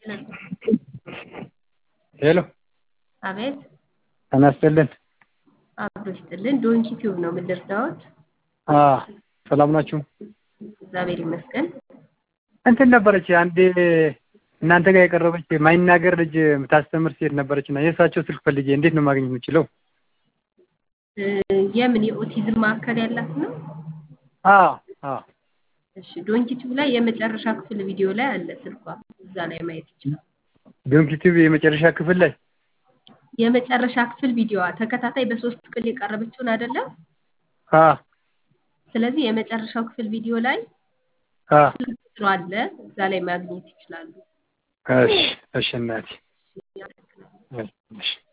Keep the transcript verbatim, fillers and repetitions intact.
ሄሎ አቤት ተናስተልን አብሮ ይስጥልን ዶንኪ ቲዩብ ነው ምን ልርዳዎት? አ ሰላም ናችሁ? እግዚአብሔር ይመስገን። እንትን ነበረች አንዴ እናንተ ጋር የቀረበች ማይናገር ልጅ የምታስተምር ሴት ነበረችና የእሳቸው ስልክ ፈልጌ እንዴት ነው ማግኘት የምችለው? የምን የኦቲዝም ማዕከል ያላት ነው? አዎ አዎ። እሺ ዶንኪ ቲዩብ ላይ የመጨረሻ ክፍል ቪዲዮ ላይ አለ ስልኳ እዛ ላይ ማየት ይችላል። ዶንኪ ቲዩብ የመጨረሻ ክፍል ላይ የመጨረሻ ክፍል ቪዲዮዋ ተከታታይ በሶስት ክፍል የቀረበችውን አይደለም? አ ስለዚህ የመጨረሻው ክፍል ቪዲዮ ላይ አ ስልክ ቁጥሩ አለ እዛ ላይ ማግኘት ይችላሉ። እሺ እሺ እናቴ እሺ